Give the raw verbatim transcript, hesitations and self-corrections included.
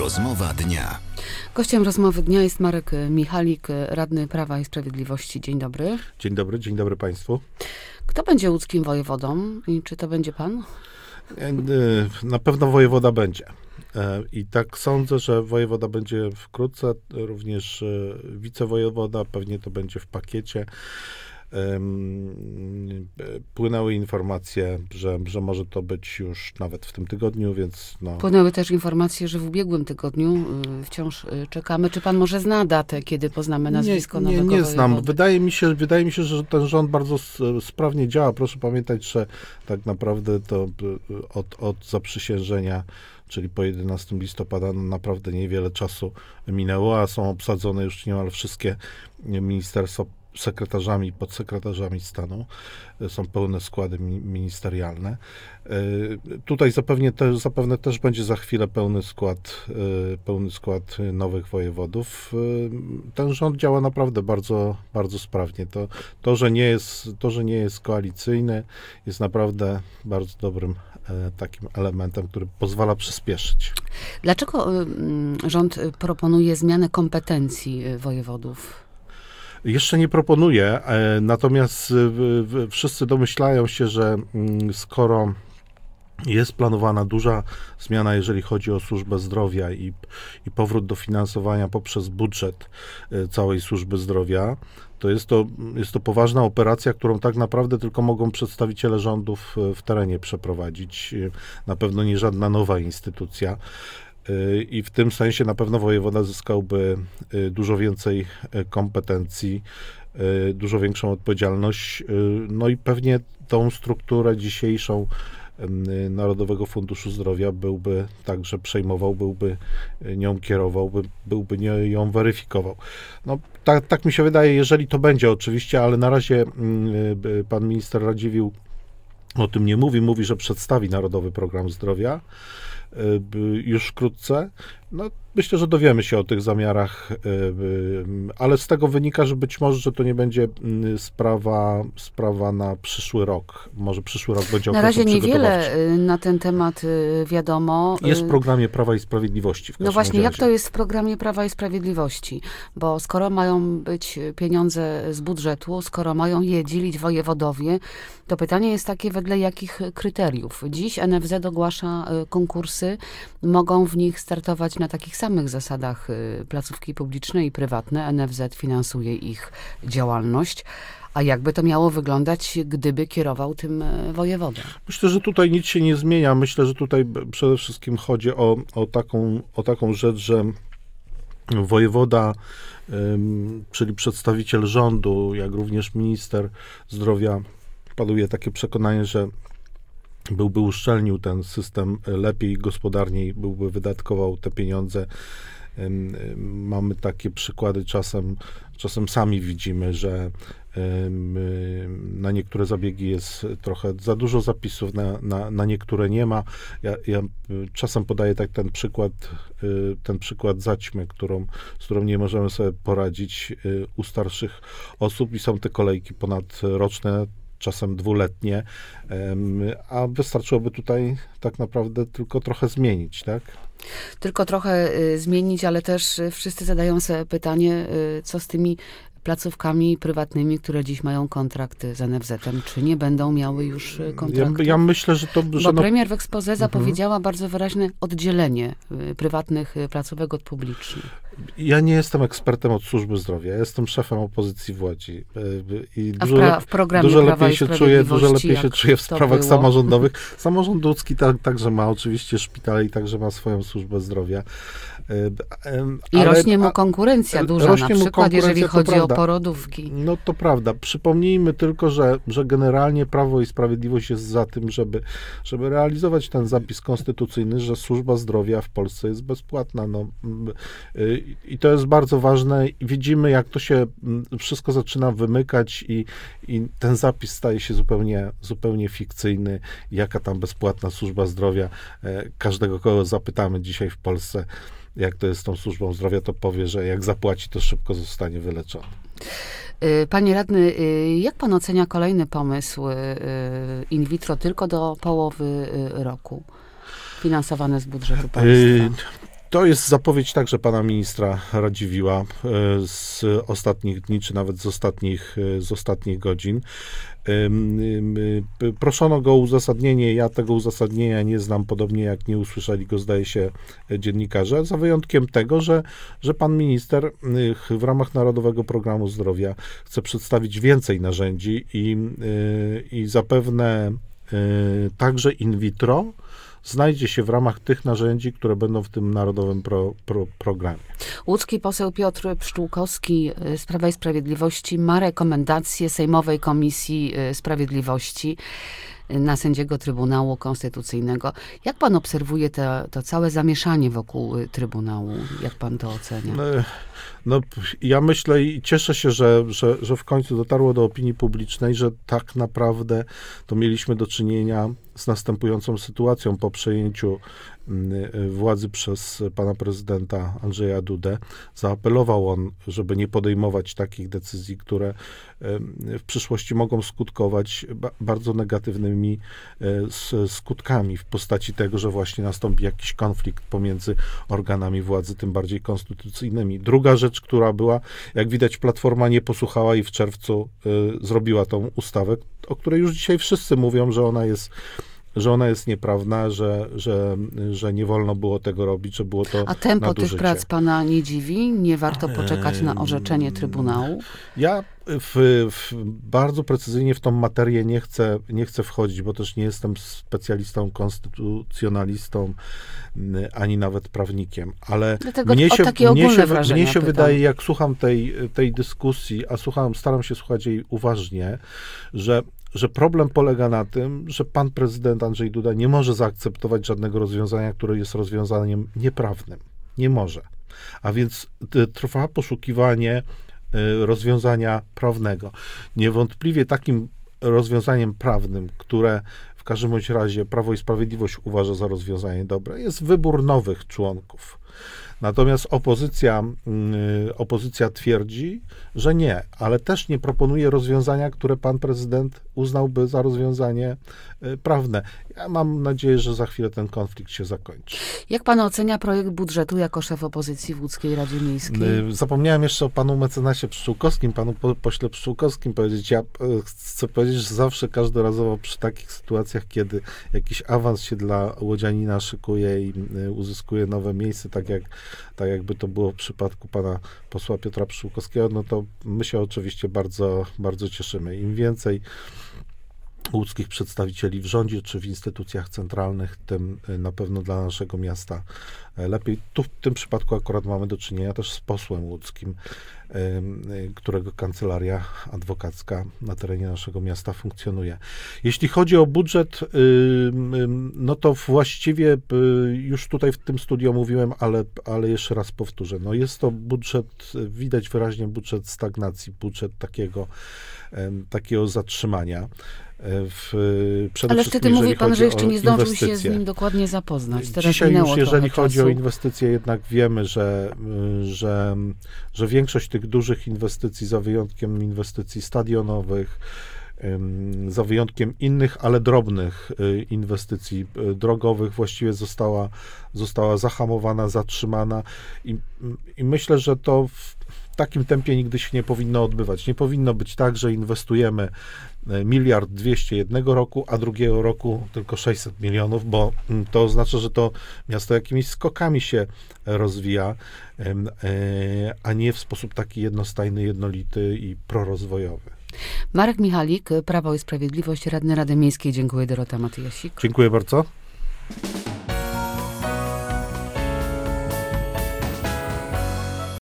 Rozmowa dnia. Gościem rozmowy dnia jest Marek Michalik, radny Prawa i Sprawiedliwości. Dzień dobry. Dzień dobry, dzień dobry Państwu. Kto będzie łódzkim wojewodą i czy to będzie pan? Na pewno wojewoda będzie. I tak sądzę, że wojewoda będzie wkrótce, również wicewojewoda, pewnie to będzie w pakiecie. Płynęły informacje, że, że może to być już nawet w tym tygodniu, więc no. Płynęły też informacje, że w ubiegłym tygodniu wciąż czekamy. Czy pan może zna datę, kiedy poznamy nazwisko nie, nie, nowego nie znam. wojewody? Wydaje mi się, wydaje mi się, że ten rząd bardzo sprawnie działa. Proszę pamiętać, że tak naprawdę to od, od zaprzysiężenia, czyli po jedenastego listopada, no naprawdę niewiele czasu minęło, a są obsadzone już niemal wszystkie ministerstwa sekretarzami i podsekretarzami stanu. Są pełne składy ministerialne. Tutaj zapewne też, zapewne też będzie za chwilę pełny skład, pełny skład nowych wojewodów. Ten rząd działa naprawdę bardzo, bardzo sprawnie. To, to, że nie jest, to, że nie jest koalicyjny, jest naprawdę bardzo dobrym takim elementem, który pozwala przyspieszyć. Dlaczego rząd proponuje zmianę kompetencji wojewodów? Jeszcze nie proponuję, natomiast wszyscy domyślają się, że skoro jest planowana duża zmiana, jeżeli chodzi o służbę zdrowia i, i powrót do finansowania poprzez budżet całej służby zdrowia, to jest to, jest to poważna operacja, którą tak naprawdę tylko mogą przedstawiciele rządów w terenie przeprowadzić. Na pewno nie żadna nowa instytucja. I w tym sensie na pewno wojewoda zyskałby dużo więcej kompetencji, dużo większą odpowiedzialność, no i pewnie tą strukturę dzisiejszą Narodowego Funduszu Zdrowia byłby także przejmował, byłby nią kierował, by, byłby ją weryfikował. No, tak, tak mi się wydaje, jeżeli to będzie oczywiście, ale na razie pan minister Radziwiłł o tym nie mówi, mówi, że przedstawi Narodowy Program Zdrowia już wkrótce. No, myślę, że dowiemy się o tych zamiarach, ale z tego wynika, że być może, że to nie będzie sprawa, sprawa na przyszły rok. Może przyszły rok będzie na razie niewiele na ten temat wiadomo. Jest w programie Prawa i Sprawiedliwości. W no właśnie, razie. Jak to jest w programie Prawa i Sprawiedliwości? Bo skoro mają być pieniądze z budżetu, skoro mają je dzielić wojewodowie, to pytanie jest takie, wedle jakich kryteriów? Dziś N F Z ogłasza konkursy, mogą w nich startować na takich samych zasadach placówki publiczne i prywatne. N F Z finansuje ich działalność. A jakby to miało wyglądać, gdyby kierował tym wojewoda? Myślę, że tutaj nic się nie zmienia. Myślę, że tutaj przede wszystkim chodzi o, o, taką, o taką rzecz, że wojewoda, czyli przedstawiciel rządu, jak również minister zdrowia, panuje takie przekonanie, że byłby uszczelnił ten system lepiej, gospodarniej, byłby wydatkował te pieniądze. Mamy takie przykłady, czasem, czasem sami widzimy, że na niektóre zabiegi jest trochę za dużo zapisów, na, na, na niektóre nie ma. Ja, ja czasem podaję tak ten przykład, ten przykład zaćmy, którą, z którą nie możemy sobie poradzić u starszych osób i są te kolejki ponadroczne, czasem dwuletnie, a wystarczyłoby tutaj tak naprawdę tylko trochę zmienić, tak? Tylko trochę y, zmienić, ale też wszyscy zadają sobie pytanie, y, co z tymi placówkami prywatnymi, które dziś mają kontrakty z N F Z-em, czy nie będą miały już kontraktów? Ja, ja myślę, że to... Że Bo no... premier w exposé zapowiedziała mhm. bardzo wyraźne oddzielenie y, prywatnych placówek od publicznych. Ja nie jestem ekspertem od służby zdrowia. Ja jestem szefem opozycji w Łodzi. I A dużo, w, pra- w programie dużo Prawa lepiej i się czuję, dużo lepiej się czuję w sprawach było? samorządowych. Samorząd łódzki tak, także ma oczywiście szpitale i także ma swoją służbę zdrowia. I ale, rośnie mu konkurencja duża, na przykład jeżeli chodzi prawda. o porodówki. No to prawda. Przypomnijmy tylko, że, że generalnie Prawo i Sprawiedliwość jest za tym, żeby, żeby realizować ten zapis konstytucyjny, że służba zdrowia w Polsce jest bezpłatna. No, i to jest bardzo ważne. Widzimy, jak to się wszystko zaczyna wymykać i, i ten zapis staje się zupełnie, zupełnie fikcyjny. Jaka tam bezpłatna służba zdrowia? Każdego, kogo zapytamy dzisiaj w Polsce, jak to jest z tą służbą zdrowia, to powie, że jak zapłaci, to szybko zostanie wyleczony. Panie radny, jak pan ocenia kolejny pomysł in vitro tylko do połowy roku, finansowane z budżetu państwa? To jest zapowiedź także pana ministra Radziwiłła e, z ostatnich dni, czy nawet z ostatnich, e, z ostatnich godzin. Ym, ym, y, Proszono go o uzasadnienie, ja tego uzasadnienia nie znam, podobnie jak nie usłyszeli go, zdaje się, dziennikarze, za wyjątkiem tego, że, że pan minister y, w ramach Narodowego Programu Zdrowia chce przedstawić więcej narzędzi i, y, i zapewne y, także in vitro znajdzie się w ramach tych narzędzi, które będą w tym Narodowym pro, pro, Programie. Łódzki poseł Piotr Pszczółkowski z Prawa i Sprawiedliwości ma rekomendację Sejmowej Komisji Sprawiedliwości na sędziego Trybunału Konstytucyjnego. Jak pan obserwuje te, to całe zamieszanie wokół Trybunału? Jak pan to ocenia? No, no ja myślę i cieszę się, że, że, że w końcu dotarło do opinii publicznej, że tak naprawdę to mieliśmy do czynienia z następującą sytuacją po przejęciu władzy przez pana prezydenta Andrzeja Dudę. Zaapelował on, żeby nie podejmować takich decyzji, które w przyszłości mogą skutkować bardzo negatywnymi skutkami w postaci tego, że właśnie nastąpi jakiś konflikt pomiędzy organami władzy, tym bardziej konstytucyjnymi. Druga rzecz, która była, jak widać, Platforma nie posłuchała i w czerwcu zrobiła tą ustawę, o której już dzisiaj wszyscy mówią, że ona jest że ona jest nieprawna, że, że, że nie wolno było tego robić, że było to A tempo nadużycie. tych prac pana nie dziwi? Nie warto poczekać na orzeczenie Trybunału? Ja w, w, bardzo precyzyjnie w tą materię nie chcę, nie chcę wchodzić, bo też nie jestem specjalistą, konstytucjonalistą, ani nawet prawnikiem, ale Dlatego mnie się, takie mnie się, wrażenia mnie się pytam. wydaje, jak słucham tej, tej dyskusji, a słucham, staram się słuchać jej uważnie, że że problem polega na tym, że pan prezydent Andrzej Duda nie może zaakceptować żadnego rozwiązania, które jest rozwiązaniem nieprawnym. Nie może. A więc trwa poszukiwanie rozwiązania prawnego. Niewątpliwie takim rozwiązaniem prawnym, które w każdym bądź razie Prawo i Sprawiedliwość uważa za rozwiązanie dobre, jest wybór nowych członków. Natomiast opozycja, opozycja twierdzi, że nie, ale też nie proponuje rozwiązania, które pan prezydent uznałby za rozwiązanie prawne. Ja mam nadzieję, że za chwilę ten konflikt się zakończy. Jak pan ocenia projekt budżetu jako szef opozycji w Łódzkiej Radzie Miejskiej? Zapomniałem jeszcze o panu mecenasie Pszczółkowskim, panu po, pośle Pszczółkowskim powiedzieć. Ja chcę powiedzieć, że zawsze, każdorazowo przy takich sytuacjach, kiedy jakiś awans się dla łodzianina szykuje i uzyskuje nowe miejsce, tak jak tak jakby to było w przypadku pana posła Piotra Pszczółkowskiego, no to my się oczywiście bardzo, bardzo cieszymy. Im więcej łódzkich przedstawicieli w rządzie czy w instytucjach centralnych, tym na pewno dla naszego miasta lepiej. Tu w tym przypadku akurat mamy do czynienia też z posłem łódzkim, którego kancelaria adwokacka na terenie naszego miasta funkcjonuje. Jeśli chodzi o budżet, no to właściwie już tutaj w tym studiu mówiłem, ale, ale jeszcze raz powtórzę. No jest to budżet, widać wyraźnie budżet stagnacji, budżet takiego, takiego zatrzymania. W, Ale wtedy mówi pan, że jeszcze nie zdążył się z nim dokładnie zapoznać. Teraz Dzisiaj już, jeżeli chodzi czasu. o inwestycje, jednak wiemy, że, że, że większość tych dużych inwestycji, za wyjątkiem inwestycji stadionowych, za wyjątkiem innych, ale drobnych inwestycji drogowych, właściwie została, została zahamowana, zatrzymana i, i myślę, że to w takim tempie nigdy się nie powinno odbywać. Nie powinno być tak, że inwestujemy miliard dwieście jednego roku, a drugiego roku tylko sześćset milionów, bo to oznacza, że to miasto jakimiś skokami się rozwija, a nie w sposób taki jednostajny, jednolity i prorozwojowy. Marek Michalik, Prawo i Sprawiedliwość, radny Rady Miejskiej. Dziękuję. Dorota Matyjasik. Dziękuję bardzo.